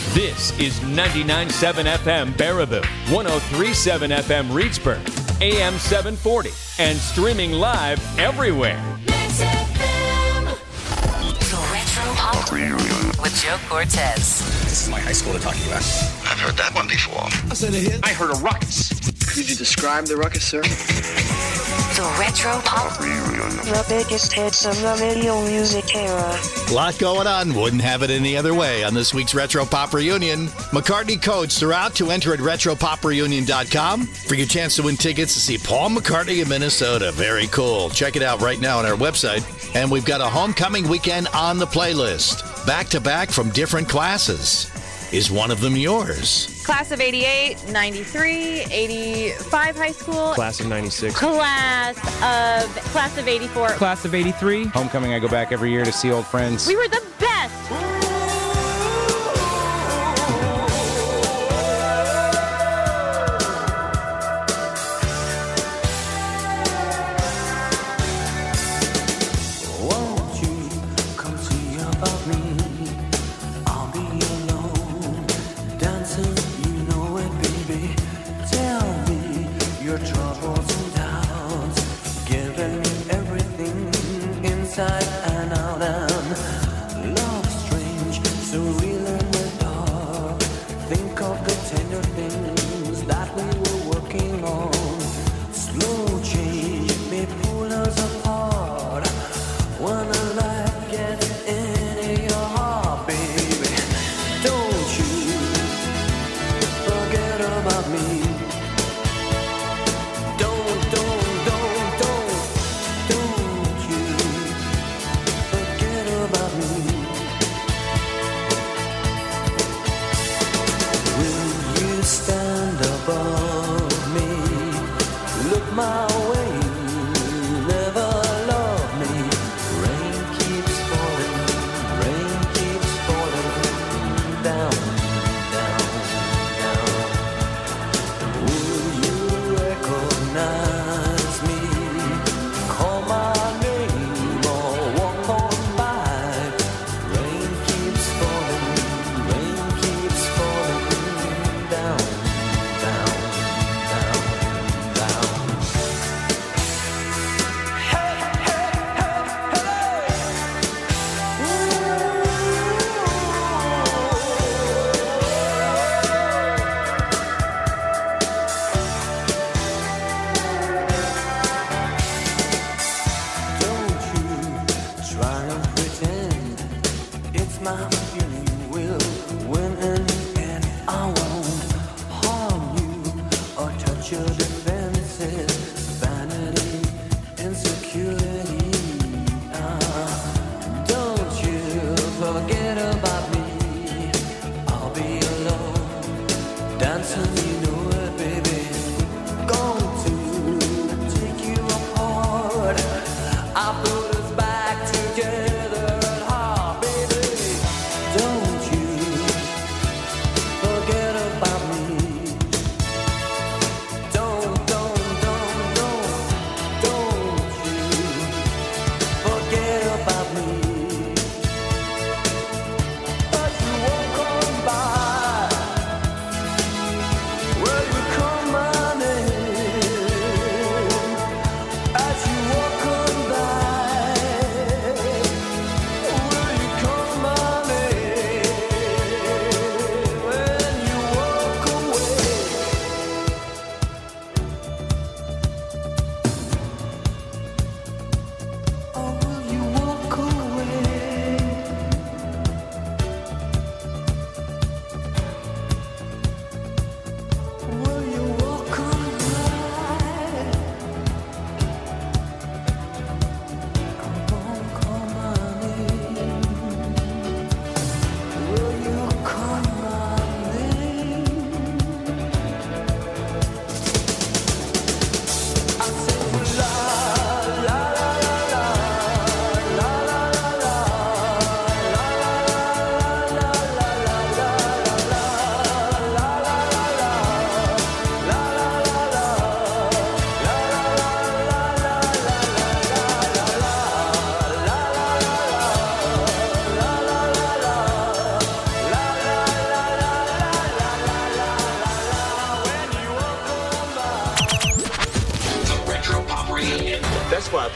This is 99.7 FM Baraboo, 103.7 FM Reedsburg, AM 740, and streaming live everywhere. The Retro Pop Reunion with Joe Cortez. This is my high school they're talking about. I've heard that one before. Was it a hit? I heard a ruckus. Could you describe the ruckus, sir? The Retro Pop Reunion. The biggest hits of the video music era. A lot going on. Wouldn't have it any other way on this week's Retro Pop Reunion. McCartney codes throughout to enter at RetroPopReunion.com for your chance to win tickets to see Paul McCartney in Minnesota. Very cool. Check it out right now on our website. And we've got a homecoming weekend on the playlist. Back to back from different classes. Is one of them yours? Class of 88, 93, 85 high school. Class of 96. Class of 84. Class of 83. Homecoming, I go back every year to see old friends. We were the best.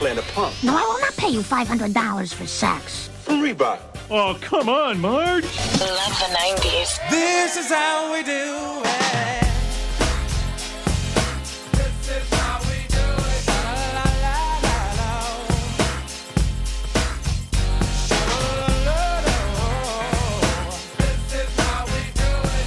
plan to pump. No, I will not pay you $500 for sex. From Reebok. Oh, come on, Marge. Love the 90s. This is how we do it. This is how we do it. La la la la la. This is how we do it.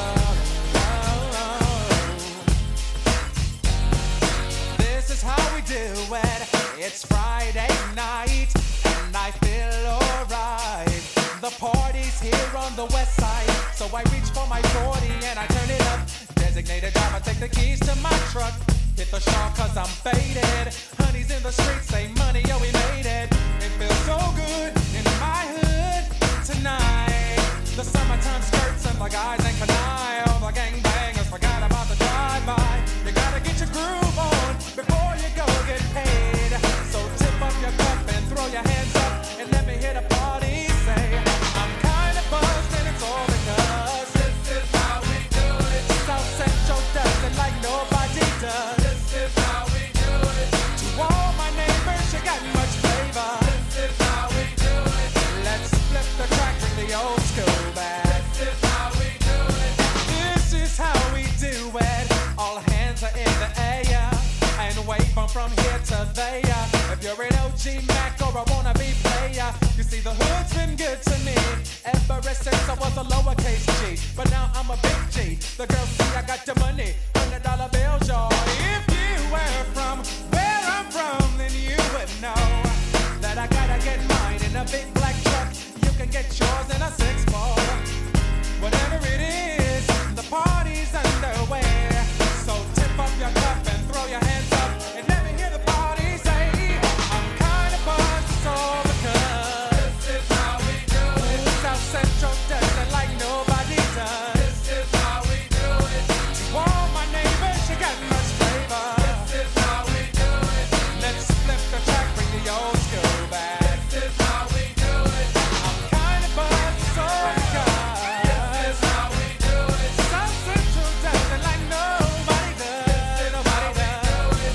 This is how we do it. It's Friday night and I feel alright. The party's here on the west side, so I reach for my 40 and I turn it up. Designated driver, take the keys to my truck. Hit the shop cause I'm faded. Honey's in the streets, say money, yo, we made it. It feels so good in my hood tonight. The summertime skirts and the guys ain't canine. All the gangbangers forgot about the drive-by. You gotta get your groove on before you go get paid. So tip up your cup and throw your hands up and let me hear the party say, I'm kinda buzzed and it's all because this is how we do it. South Central does it like nobody does. This is how we do it. To all my neighbors, you got much flavor. This is how we do it. Let's flip the track, bring the old school back. This is how we do it. This is how we do it. All hands are in the air and wave from here to there. If you're an OG Mac or a wannabe player, you see the hood's been good to me ever since I was a lowercase G. But now I'm a big G. The girls see I got the money, $100 bills, y'all. If you were from where I'm from, then you would know that I gotta get mine in a big black truck. You can get yours in a 6-4. Whatever it is, the party's underway. So tip up your cup and throw your hands up and let me hear the party say, I'm kinda buzzed, it's all because this is how we do it. South Central does it like nobody does. This is how we do it. To all my neighbors, you got much flavor. This is how we do it. Let's flip the track, bring the old school back. This is how we do it. I'm kinda buzzed, it's all because this is how we do it. South Central does it like nobody does. Nobody does.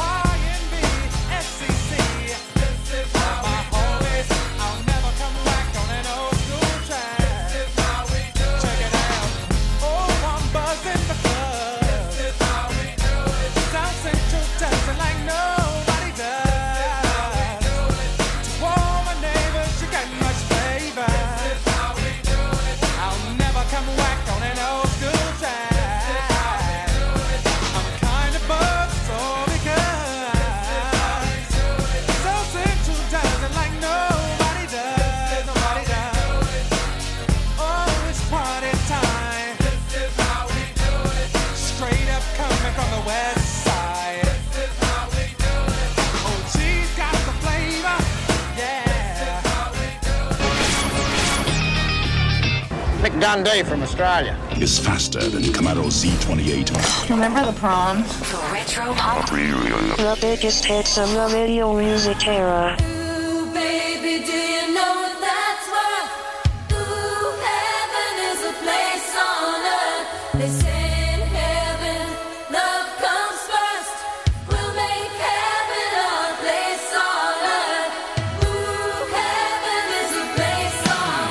YNB, SCC. This is how my homies. I'll never come back on an old school track. This is how we do it. Check it out. Oh, I'm buzzing the club. This is how we do it. South Central does it like nobody does. To all my neighbors, you got much flavor. This is how we do it. I'll never come back on an old school track. I'm kinda buzzed, so because South Central does it like nobody does. Nobody does. Oh, it's party time. This is how we do it. Straight up coming from the west side. This is how we do it. Oh, she's got the flavor. Yeah. Mick Dundee from Australia. Is faster than Camaro Z28. Remember the proms? The Retro Pop The biggest hits of the video music era. Ooh, baby, do you know that's what? Ooh, heaven is a place on earth. They say in heaven, love comes first. We'll make heaven our place on earth. Ooh, heaven is a place on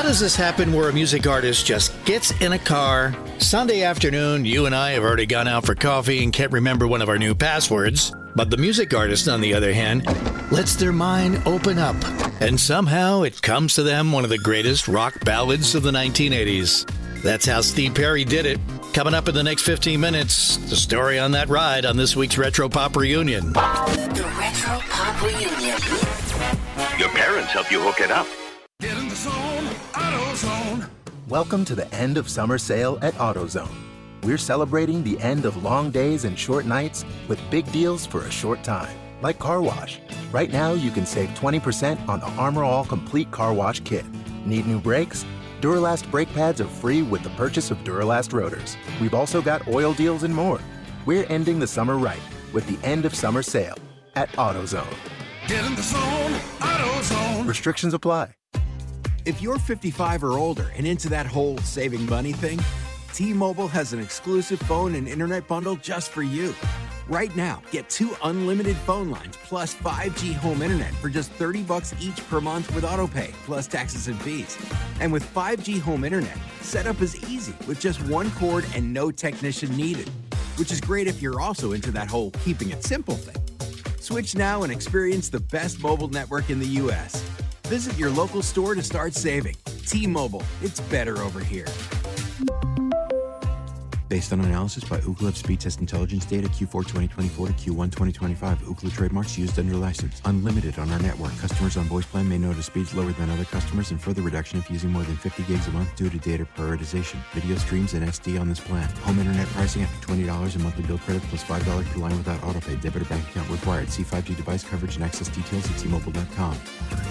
does this happen where a music artist just gets in a car? Sunday afternoon, you and I have already gone out for coffee and can't remember one of our new passwords. But the music artist, on the other hand, lets their mind open up. And somehow it comes to them one of the greatest rock ballads of the 1980s. That's how Steve Perry did it. Coming up in the next 15 minutes, the story on that ride on this week's Retro Pop Reunion. The Retro Pop Reunion. Your parents help you hook it up. Get in the zone, AutoZone. Welcome to the end of summer sale at AutoZone. We're celebrating the end of long days and short nights with big deals for a short time, like car wash. Right now, you can save 20% on the Armor All Complete Car Wash Kit. Need new brakes? Duralast brake pads are free with the purchase of Duralast rotors. We've also got oil deals and more. We're ending the summer right with the end of summer sale at AutoZone. Get in the zone, AutoZone. Restrictions apply. If you're 55 or older and into that whole saving money thing, T-Mobile has an exclusive phone and internet bundle just for you. Right now, get 2 unlimited phone lines plus 5G home internet for just $30 each per month with AutoPay, plus taxes and fees. And with 5G home internet, setup is easy with just 1 cord and no technician needed, which is great if you're also into that whole keeping it simple thing. Switch now and experience the best mobile network in the U.S. Visit your local store to start saving. T-Mobile, it's better over here. Based on analysis by Ookla of Speed Test Intelligence data Q4 2024 to Q1 2025, Ookla trademarks used under license. Unlimited on our network. Customers on voice plan may notice speeds lower than other customers and further reduction if using more than 50 gigs a month due to data prioritization. Video streams and SD on this plan. Home internet pricing after $20 in monthly bill credits plus $5 per line without autopay. Debit or bank account required. See 5G device coverage and access details at T-Mobile.com.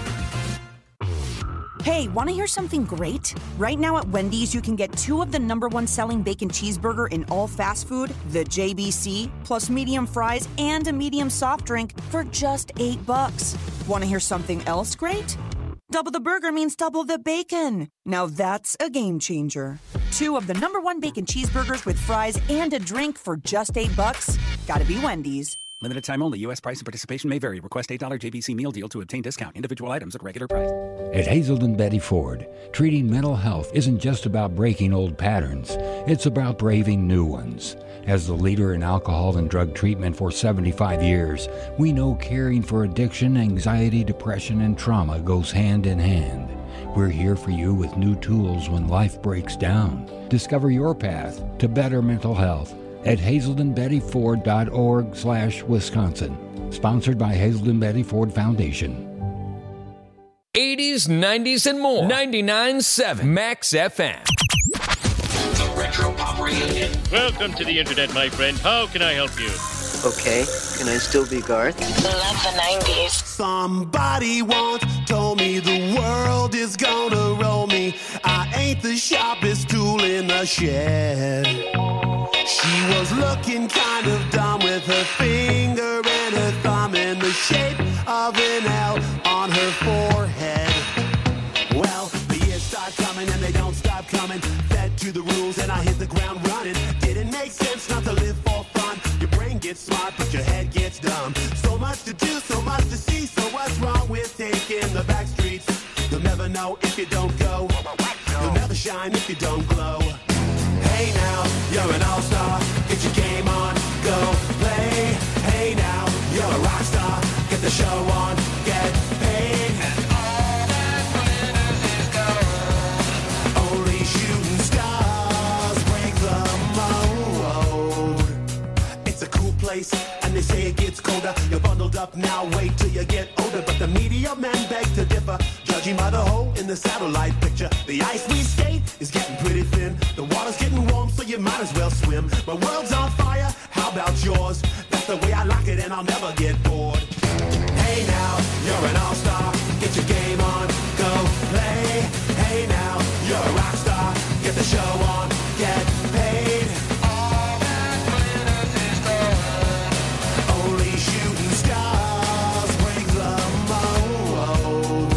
Hey, want to hear something great? Right now at Wendy's, you can get 2 of the #1 selling bacon cheeseburger in all fast food, the JBC, plus medium fries and a medium soft drink for just $8. Want to hear something else great? Double the burger means double the bacon. Now that's a game changer. 2 of the #1 bacon cheeseburgers with fries and a drink for just $8. Gotta be Wendy's. Limited time only. U.S. price and participation may vary. Request $8 JBC meal deal to obtain discount. Individual items at regular price. At Hazelden Betty Ford, treating mental health isn't just about breaking old patterns. It's about braving new ones. As the leader in alcohol and drug treatment for 75 years, we know caring for addiction, anxiety, depression, and trauma goes hand in hand. We're here for you with new tools when life breaks down. Discover your path to better mental health at hazeldenbettyford.org/Wisconsin. Sponsored by Hazelden Betty Ford Foundation. 80s, 90s, and more. 99.7 Max FM. The Retro Pop Reunion. Welcome to the internet, my friend. How can I help you? Okay, can I still be Garth? Love the 90s. Somebody once told me the world is gonna roll me. I ain't the sharpest tool in the shed. She was looking kind of dumb with her finger and her thumb in the shape of an L on her forehead. Well, the years start coming and they don't stop coming. Fed to the rules and I hit the ground running. Didn't make sense not to live for fun. Your brain gets smart but your head gets dumb. So much to do, so much to see. So what's wrong with taking the back streets? You'll never know if you don't go. You'll never shine if you don't glow. Hey now, you're an all-star, get your game on, go play. Hey now, you're a rock star, get the show on, get paid. And all that glitters is gold. Only shooting stars break the mold. It's a cool place, and they say it gets colder. You're bundled up now, wait till you get older. But the media men beg to differ, judging by the hole in the satellite picture. The ice we skate is getting pretty thin. The water's getting warm, so you might as well swim. My world's on fire, how about yours? That's the way I like it, and I'll never get bored. Hey now, you're an all-star, get your game on, go play. Hey now, you're a rock star, get the show on, get paid. All that glitters is gold. Only shooting stars break the mold.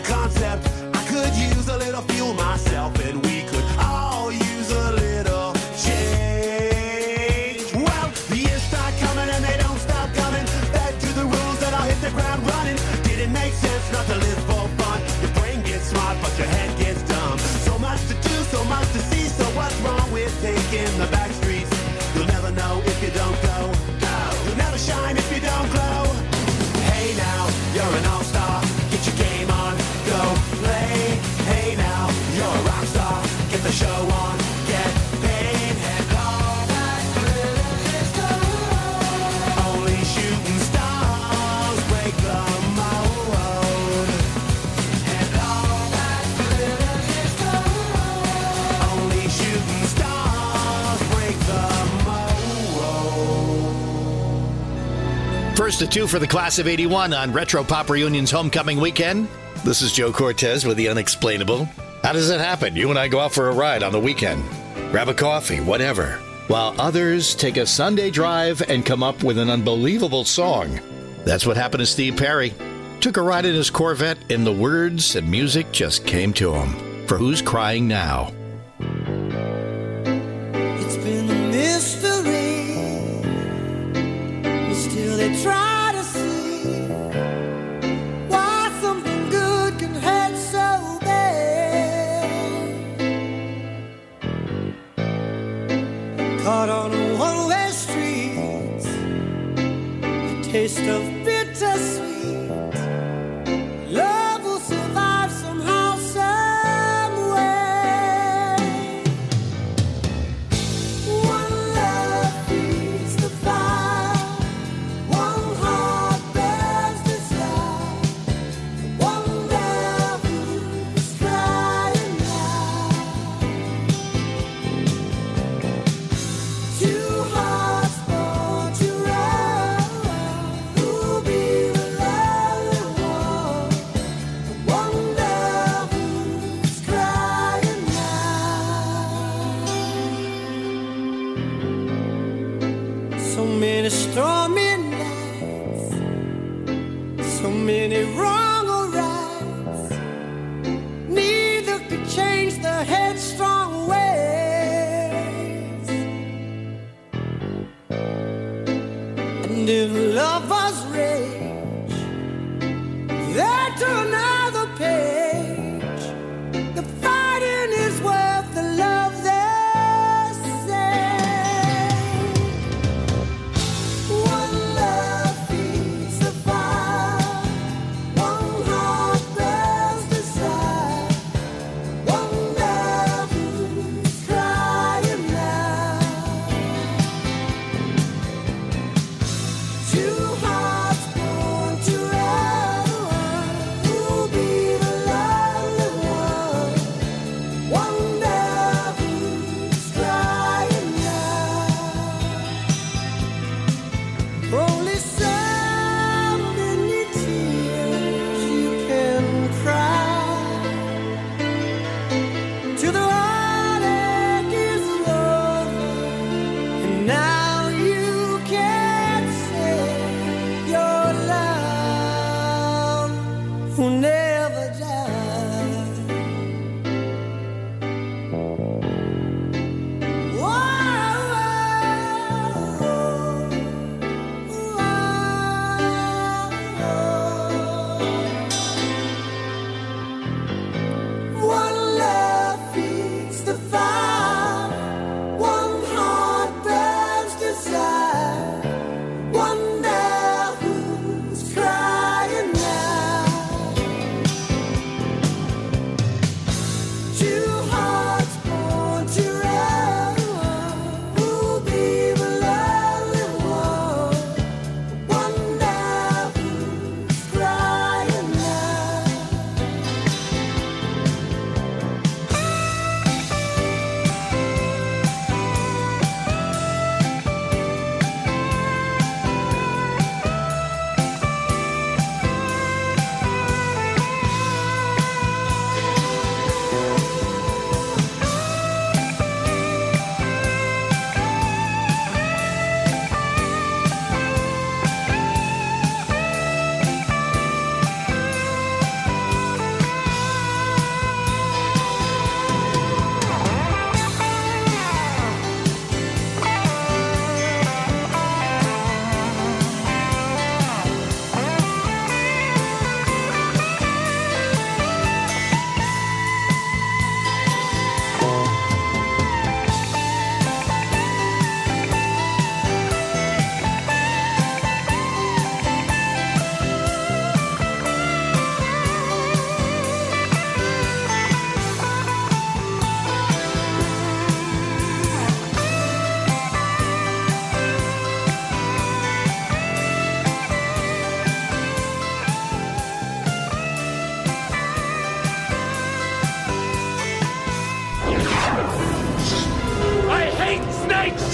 concept. I could use a little fuel myself, and we could all use a little change. Well, the years start coming and they don't stop coming. Fed to the rules that I'll hit the ground running. Didn't make sense not to live for fun. Your brain gets smart, but your head gets dumb. So much to do, so much to see. So what's wrong with taking the back streets? You'll never know if you don't go. You'll never shine if you don't glow. Hey now, you're an all-star. Get your game on, go play. Hey now, you're a rock star. Get the show on, get paid. And all that glitters is gold. Only shooting stars break the mold. And all that glitters is gold. Only shooting stars break the mold. First of two for the class of 81 on Retro Pop Reunion's homecoming weekend. This is Joe Cortez with the unexplainable. How does it happen? You and I go out for a ride on the weekend, grab a coffee, whatever, while others take a Sunday drive and come up with an unbelievable song. That's what happened to Steve Perry. Took a ride in his Corvette and the words and music just came to him. For Who's Crying Now? It's been a mystery, but still they try to see why something good can hurt so bad. Caught on a one-way street, the taste of bittersweet. Love will survive somehow, some way. One love feeds the fire, one heart bears desire, one love who's crying now. Two hearts born to run, who'll be the lonely one? One love who's crying now. So many stormy nights, so many wrong or rights. Neither could change the headstrong ways. And if lovers rage, they turn another page. The fighting is worth the love they say. One love feeds the fire, one heart bears desire, one love who's crying now. Two hearts born to run, who'll be the lonely one? One love who's crying now. Only so many tears you can cry till the heartache is over, and now you can say your love will never die. One love feeds the fire, one heart burns desire, one love who's crying now.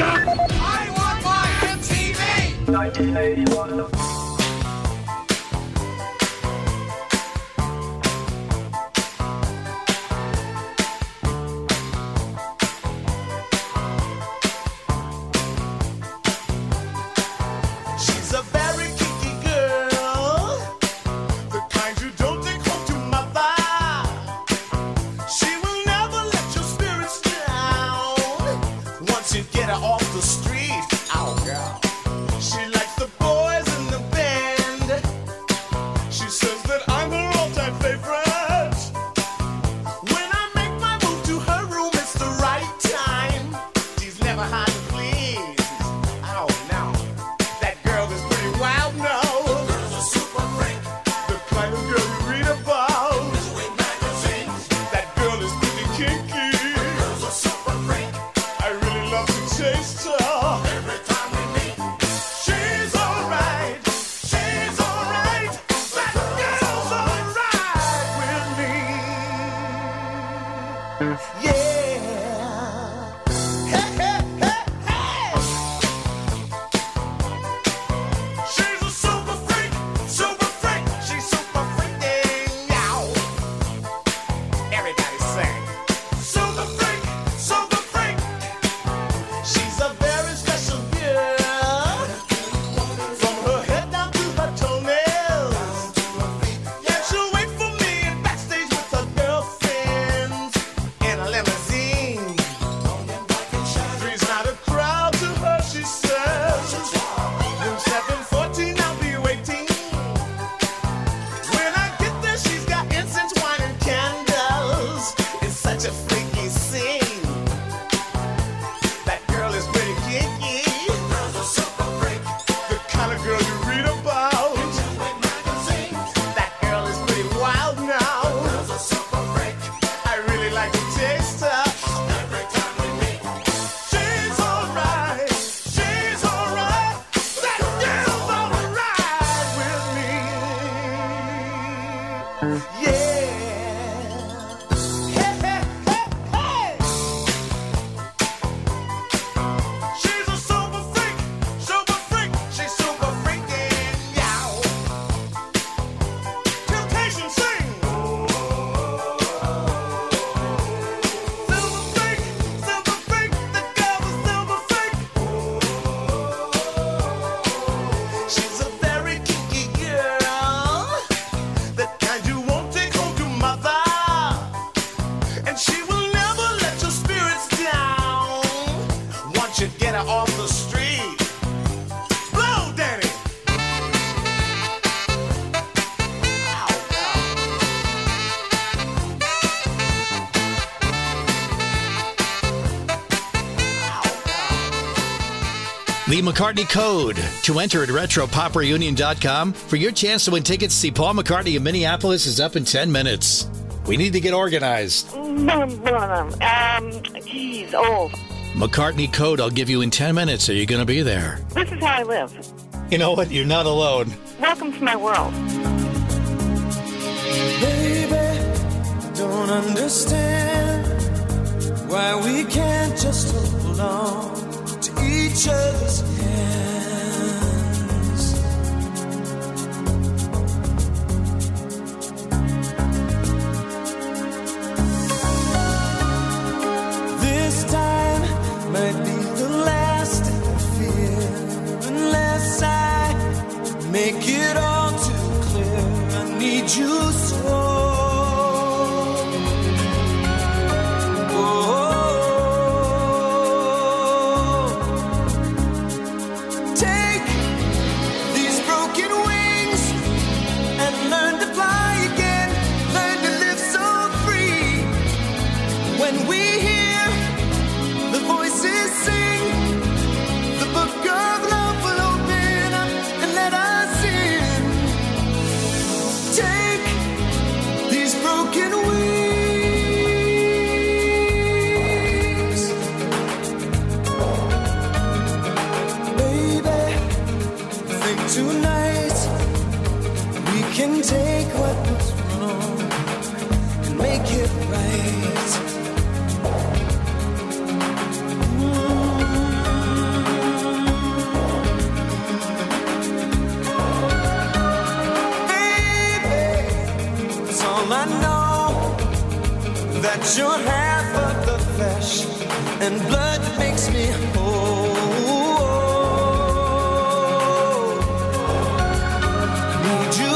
I want my MTV! 1981. She's a very kinky girl, the kind you don't take home to mother. She will never let your spirits down once you get her off the street. Oh, girl. She likes the boys in the band. She says that I'm her all-time favorite. When I make my move to her room, it's the right time. She's never hard to please. Oh, no. That girl is pretty wild now. The girl's a super freak. The kind of girl you read about. In magazines. That girl is pretty kinky. The girl's a super freak. I really love to taste her. Every time we meet, she's alright. She's alright. That girl's alright with me. Yeah. Hey, hey, hey, hey. She's a super freak, super freak. She's super freaking out. Everybody sing. Super freak, super freak. She's a very special girl. From her head down to her toenails. Yeah, she'll wait for me in backstage with her girlfriends in a limousine. Three's not a crowd to her, she says. Room 714, I'll be waiting. When I get there, she's got incense, wine, and candles. It's such a freaky scene. That girl is pretty kinky. Girl's a super freak. The kind of girl you read about. That girl is pretty wild now. Girl's a super freak. I really like to taste her. Every time we meet, she's alright. She's alright. That girl's alright with me. Yeah. Hey, hey, hey, hey. She's a super freak, super freak. She's super freaking yow. Temptation sing. Silver freak, silver freak. The girl's a silver freak. She's a very kinky girl, the kind you won't take home to mother. And she will never let your spirits down once you get her off the street. Blow, Danny! The McCartney code to enter at RetroPopReunion.com for your chance to win tickets to see Paul McCartney in Minneapolis is up in 10 minutes. We need to get organized. Geez, old. McCartney code I'll give you in 10 minutes. Are you going to be there? This is how I live. You know what? You're not alone. Welcome to my world. Baby, don't understand why we can't just hold on to each other's hands. This time might be the last I fear, unless I make it all too clear. I need you so. Take these broken wings and learn to fly again. Learn to live so free. When we hear the voices sing, the book of love will open up and let us in. Take these broken wings. Baby, think tonight we can take what was wrong and make it right. all I know, that you're half of the flesh and blood that makes me whole. Need you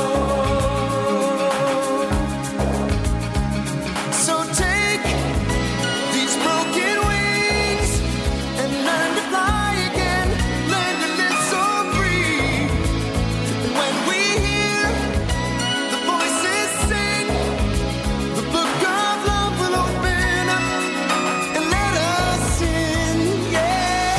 so take these broken wings and learn to fly again, learn to live so free. And when we hear the voices sing, the book of love will open up and let us in, yeah,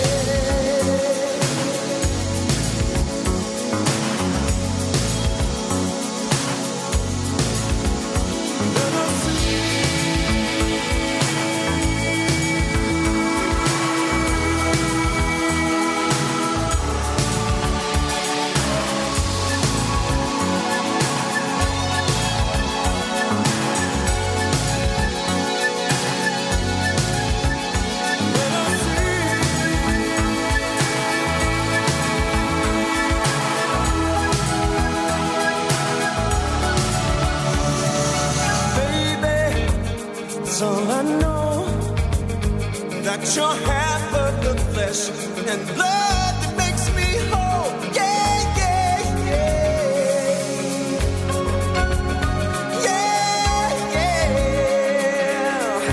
all I know, that you're half of the flesh and blood that makes me whole. Yeah, yeah, yeah. Yeah, yeah.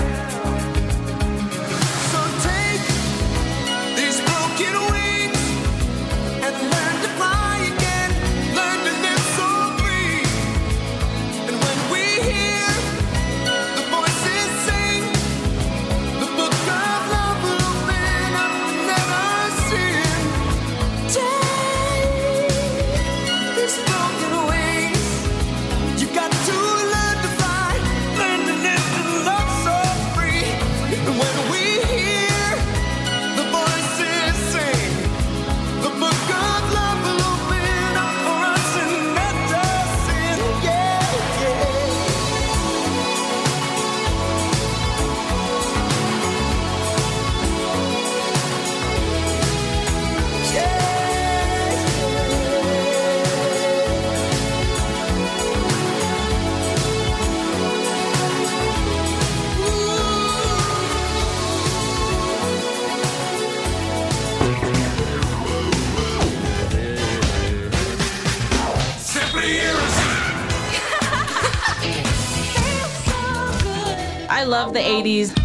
So take these broken wings and learn to fly again, learn to live so free. And when we hear the voices sing, the book of love will open up and let us in. Take these broken wings. You got to learn to fly, learn to live and love so free. And when we hear the voices sing, the book of love will open up for us and let us in. Yeah, yeah. I love the 80s.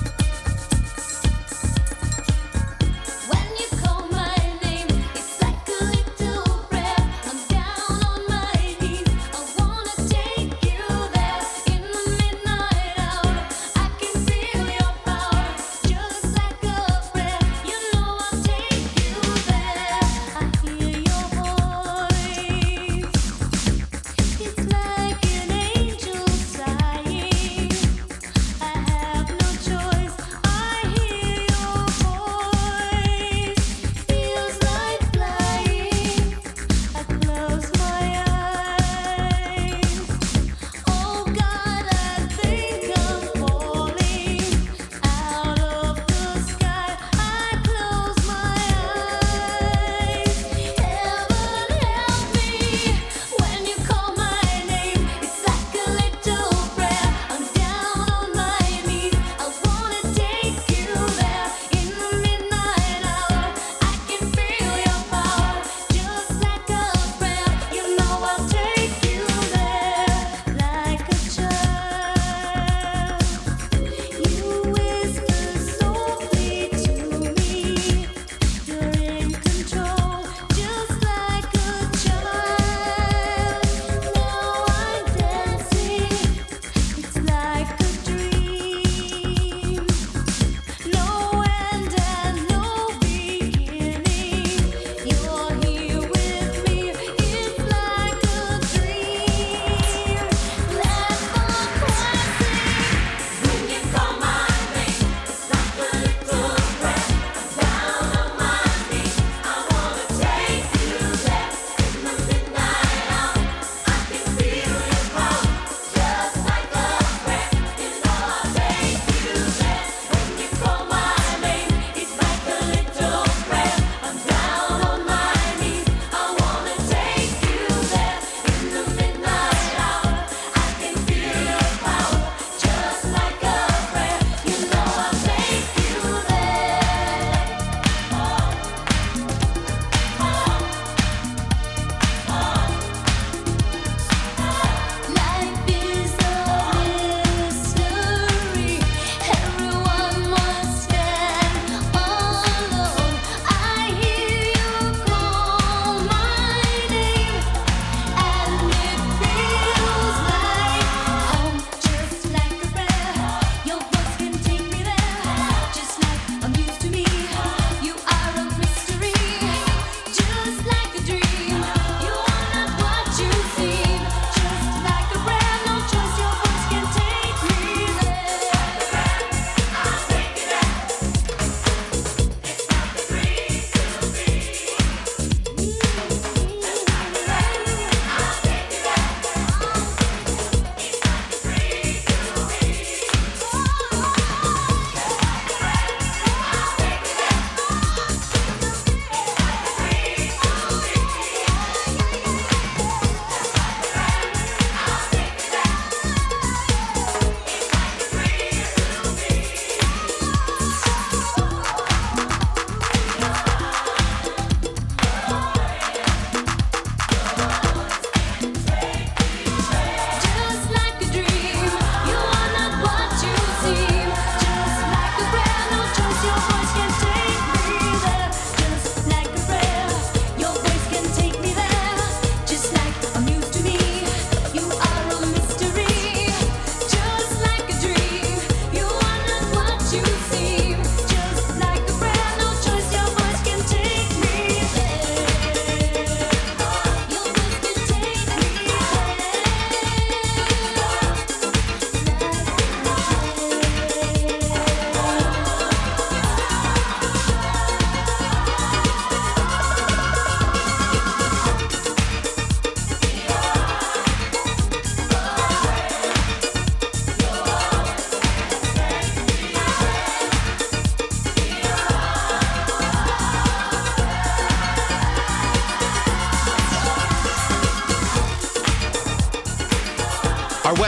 When you call my name, it's like a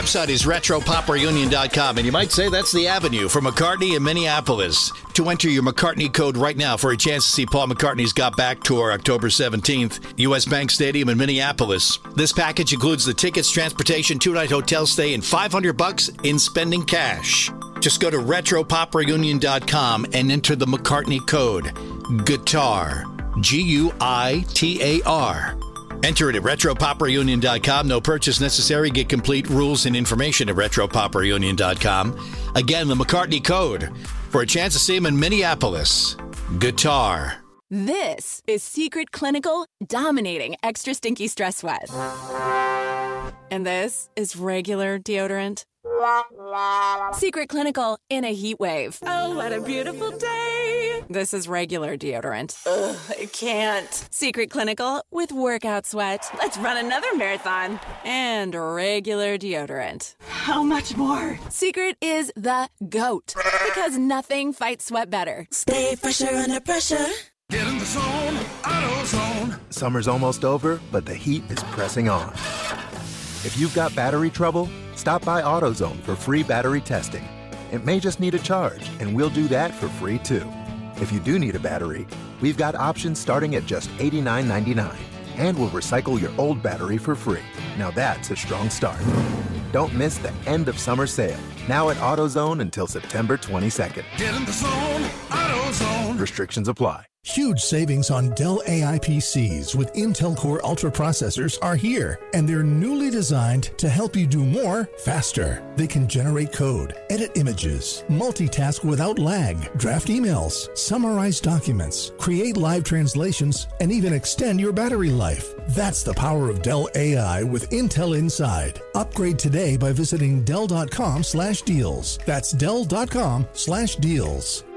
website is RetroPopReunion.com, and you might say that's the avenue for McCartney in Minneapolis. To enter your McCartney code right now for a chance to see Paul McCartney's Got Back tour October 17th, U.S. Bank Stadium in Minneapolis. This package includes the tickets, transportation, 2-night hotel stay, and $500 in spending cash. Just go to RetroPopReunion.com and enter the McCartney code, GUITAR, GUITAR. Enter it at RetroPopReunion.com. No purchase necessary. Get complete rules and information at RetroPopReunion.com. Again, the McCartney code for a chance to see him in Minneapolis. Guitar. This is Secret Clinical dominating extra stinky stress sweat. And this is regular deodorant. Secret Clinical in a heat wave. Oh, what a beautiful day. This is regular deodorant. Ugh, I can't. Secret Clinical with workout sweat. Let's run another marathon. And regular deodorant. How much more? Secret is the GOAT. Because nothing fights sweat better. Stay fresher under pressure. Get in the zone, AutoZone. Summer's almost over, but the heat is pressing on. If you've got battery trouble, stop by AutoZone for free battery testing. It may just need a charge, and we'll do that for free too. If you do need a battery, we've got options starting at just $89.99, and we'll recycle your old battery for free. Now that's a strong start. Don't miss the end of summer sale, now at AutoZone until September 22nd. Get in the zone, AutoZone. Restrictions apply. Huge savings on Dell AI PCs with Intel Core Ultra processors are here, and they're newly designed to help you do more faster. They can generate code, edit images, multitask without lag, draft emails, summarize documents, create live translations, and even extend your battery life. That's the power of Dell AI with Intel inside. Upgrade today by visiting Dell.com/deals. That's Dell.com/deals.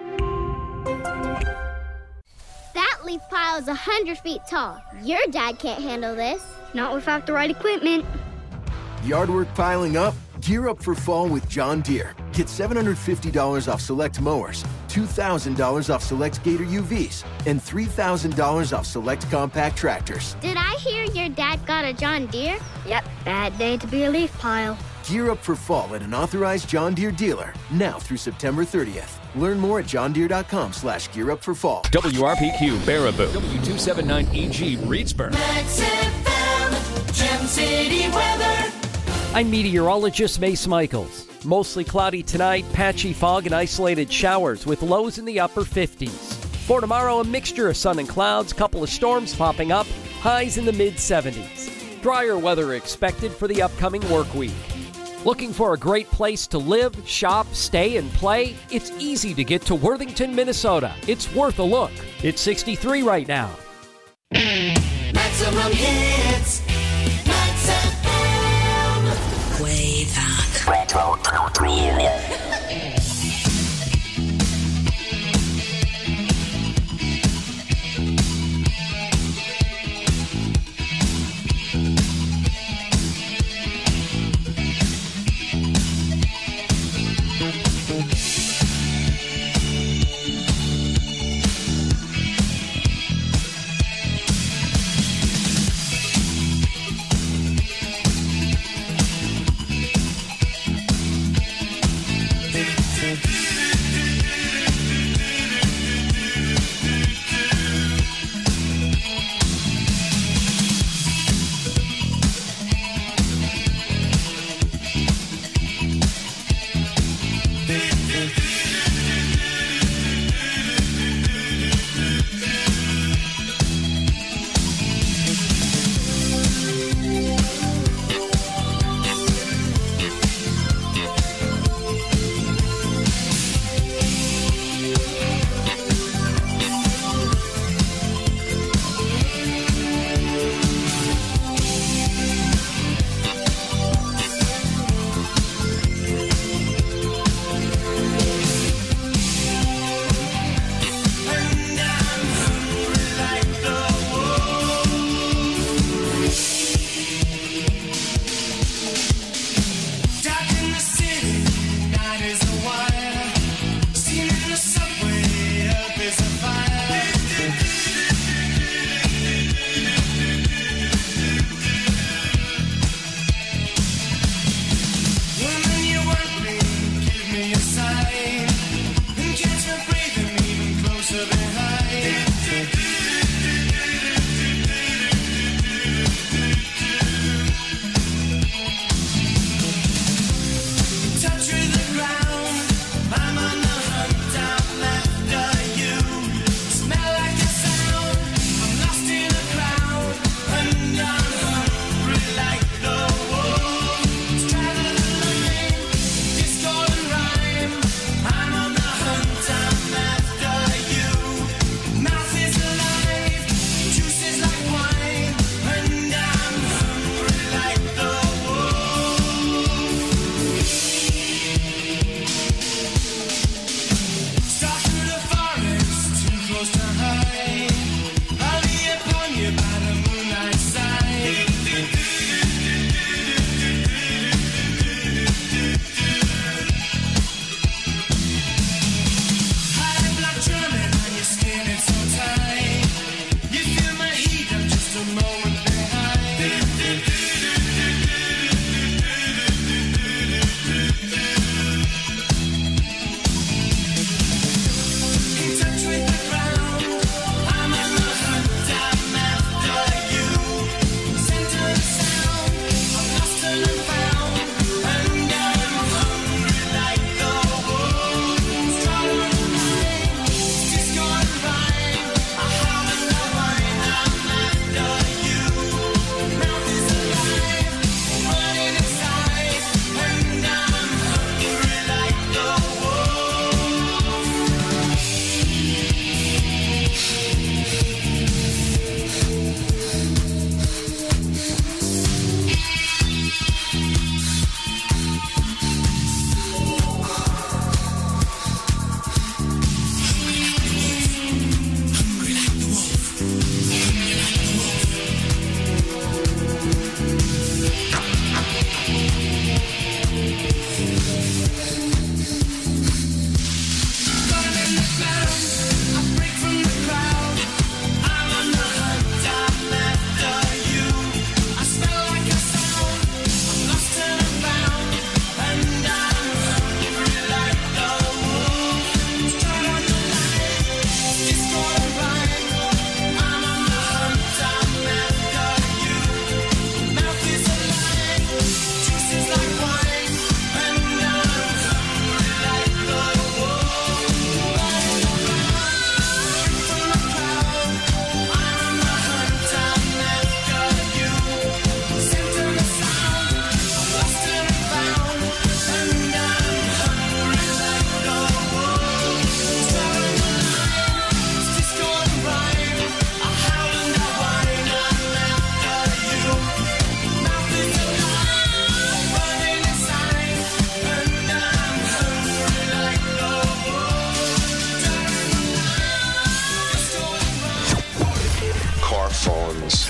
That leaf pile is 100 feet tall. Your dad can't handle this. Not without the right equipment. Yard work piling up? Gear up for fall with John Deere. Get $750 off select mowers, $2,000 off select Gator UVs, and $3,000 off select compact tractors. Did I hear your dad got a John Deere? Yep, bad day to be a leaf pile. Gear up for fall at an authorized John Deere dealer, now through September 30th. Learn more at johndeere.com/gearupforfall. WRPQ Baraboo, W279EG Reedsburg. Max FM, Gem City weather. I'm meteorologist Mace Michaels. Mostly cloudy tonight, patchy fog and isolated showers with lows in the upper 50s. For tomorrow, a mixture of sun and clouds, couple of storms popping up, highs in the mid-70s. Drier weather expected for the upcoming work week. Looking for a great place to live, shop, stay, and play? It's easy to get to Worthington, Minnesota. It's worth a look. It's 63 right now. Maximum hits. Max FM. Way back. Retro Pop Reunion.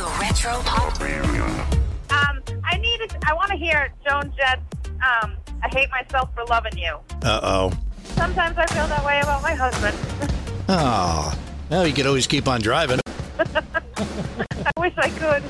Retro Pop Reunion. I want to hear Joan Jett's I Hate Myself for Loving You. Uh-oh. Sometimes I feel that way about my husband. Oh. Well, you could always keep on driving. I wish I could.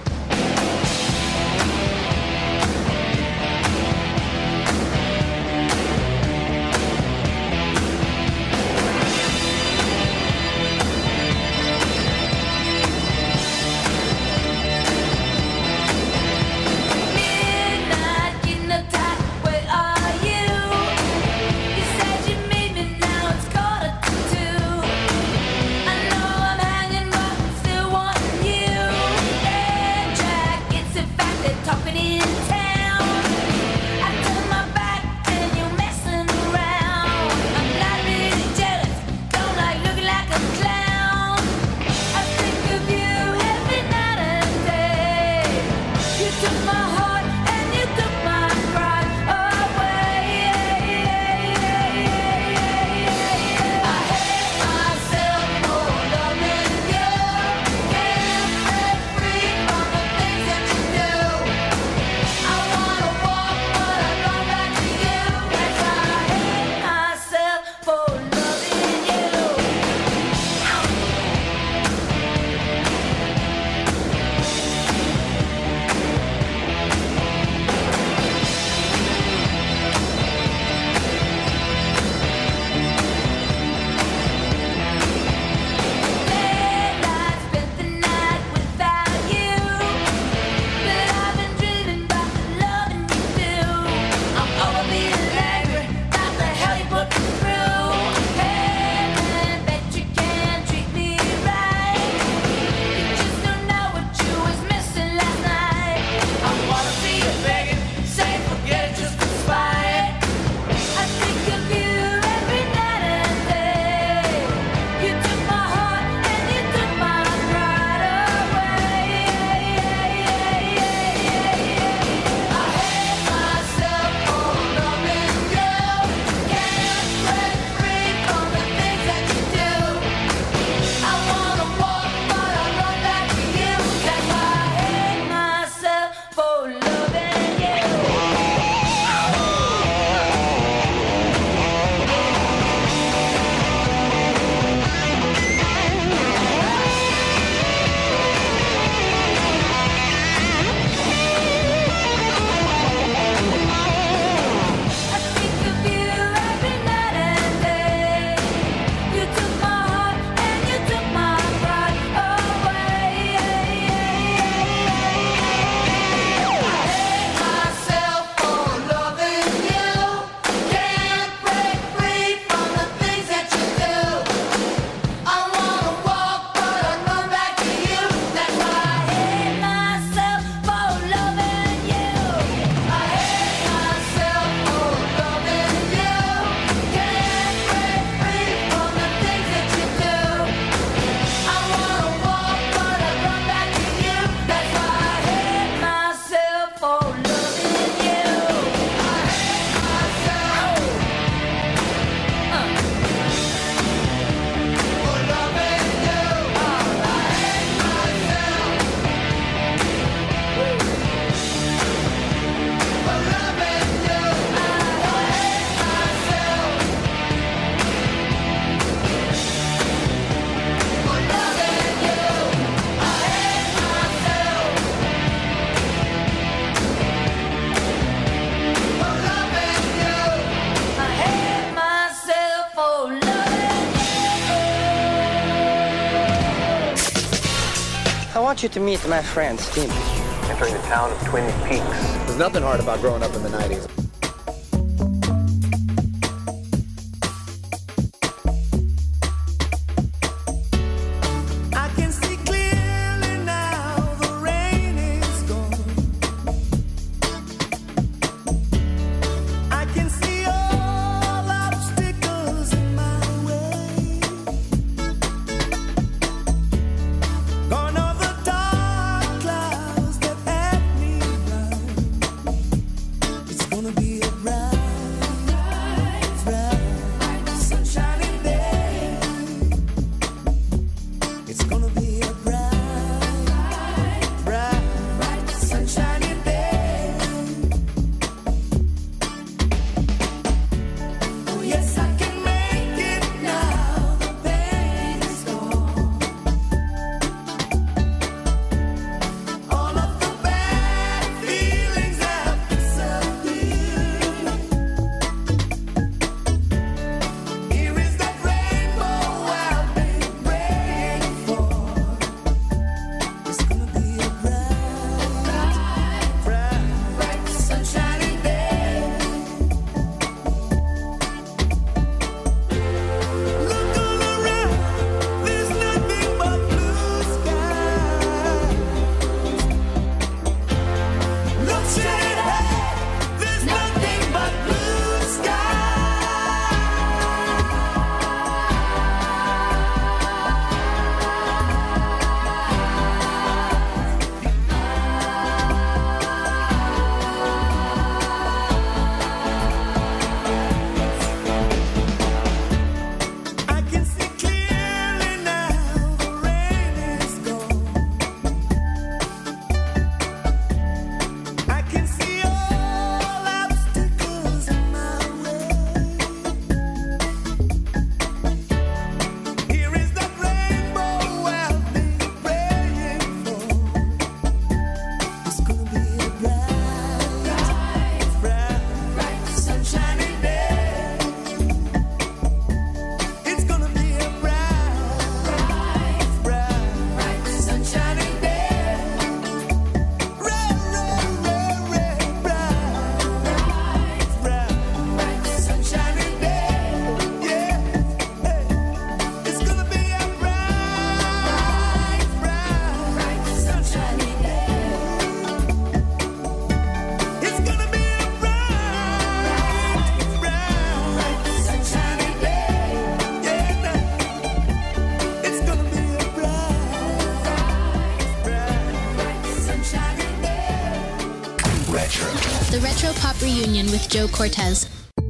I want you to meet my friend, Steve. Entering the town of Twin Peaks. There's nothing hard about growing up in the 90s. Gonna Retro Pop Reunion with Joe Cortez.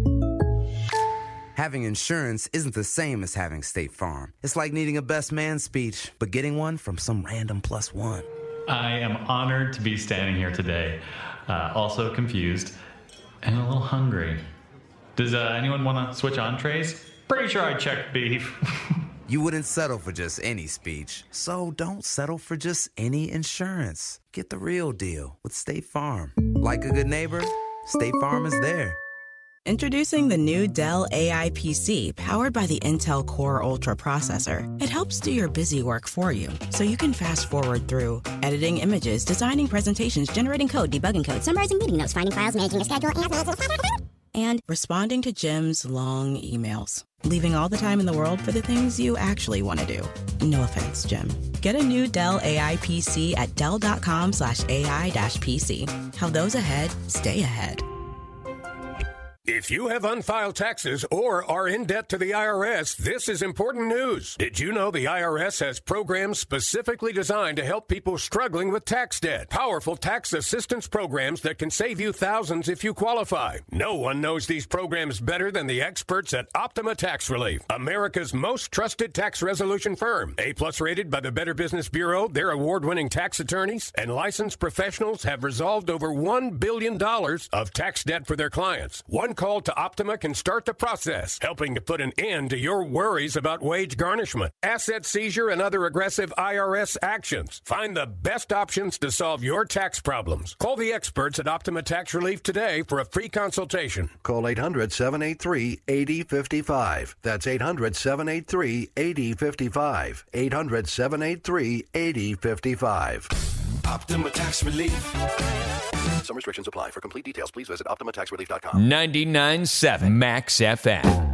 Having insurance isn't the same as having State Farm. It's like needing a best man speech, but getting one from some random plus one. I am honored to be standing here today, also confused and a little hungry. Does anyone want to switch entrees? Pretty sure I checked beef. You wouldn't settle for just any speech, so don't settle for just any insurance. Get the real deal with State Farm. Like a good neighbor, State Farm is there. Introducing the new Dell AI PC powered by the Intel Core Ultra processor. It helps do your busy work for you, so you can fast forward through editing images, designing presentations, generating code, debugging code, summarizing meeting notes, finding files, managing a schedule, and responding to Jim's long emails. Leaving all the time in the world for the things you actually want to do. No offense, Jim. Get a new Dell AI PC at Dell.com/AI-PC. Have those ahead, stay ahead. If you have unfiled taxes or are in debt to the IRS, this is important news. Did you know the IRS has programs specifically designed to help people struggling with tax debt? Powerful tax assistance programs that can save you thousands if you qualify. No one knows these programs better than the experts at Optima Tax Relief, America's most trusted tax resolution firm. A-plus rated by the Better Business Bureau, their award-winning tax attorneys and licensed professionals have resolved over $1 billion of tax debt for their clients. One call to Optima can start the process, helping to put an end to your worries about wage garnishment, asset seizure, and other aggressive IRS actions. Find the best options to solve your tax problems. Call the experts at Optima Tax Relief today for a free consultation. Call 800-783-8055. That's 800-783-8055. 800-783-8055. Optima Tax Relief. Some restrictions apply. For complete details, please visit OptimaTaxRelief.com. 99.7 Max FM.